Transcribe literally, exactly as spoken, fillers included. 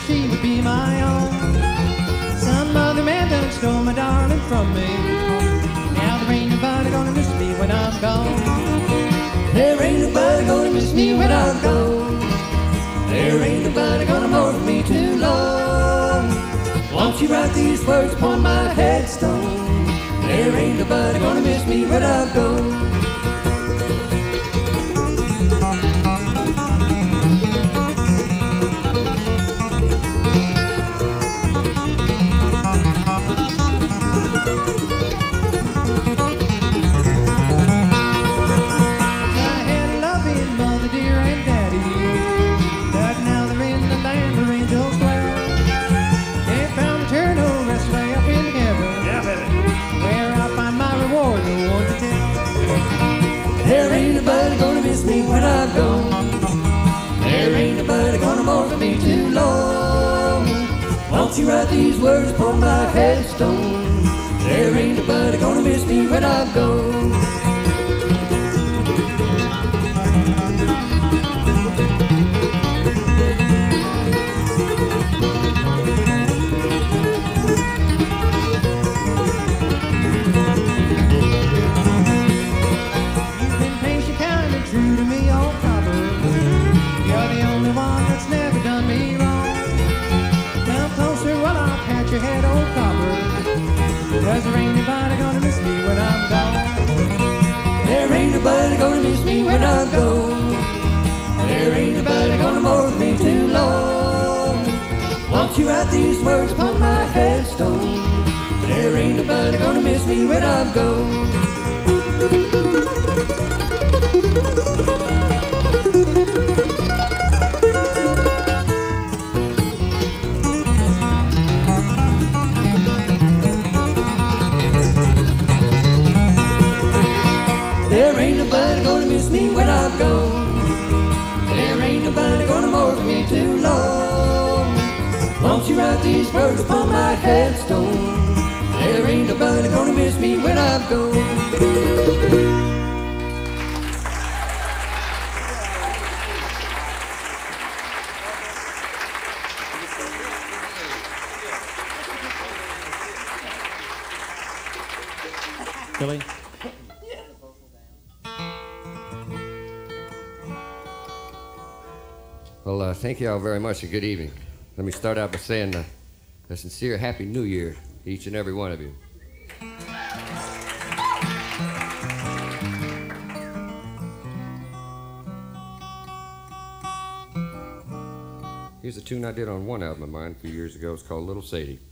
she would be my own. Some other man done stole my darling from me. Now there ain't nobody gonna miss me when I'm gone. There ain't nobody gonna miss me when I'm gone. There ain't nobody gonna mourn me too long. Won't you write these words upon my headstone? There ain't nobody gonna miss me when I'm gone. There ain't nobody gonna miss me when I'm gone. There ain't nobody gonna mourn me too long. Won't you write these words upon my headstone? There ain't nobody gonna miss me when I'm gone. True to me, old copper, you're the only one that's never done me wrong. Come closer while I'll pat your head, old copper, 'cause there ain't nobody gonna miss me when I'm gone. There ain't nobody gonna miss me when I'm gone. There ain't nobody gonna mourn me too long. Won't you write these words upon my headstone? There ain't nobody gonna miss me when I'm gone. There ain't nobody gonna miss me when I'm gone. There ain't nobody gonna mourn me too long. Won't you write these words upon my headstone? There ain't nobody gonna miss me when I'm gone. Billy? Well, uh, thank you all very much and good evening. Let me start out by saying uh, a sincere Happy New Year to each and every one of you. Here's a tune I did on one album of mine a few years ago. It's called Little Sadie.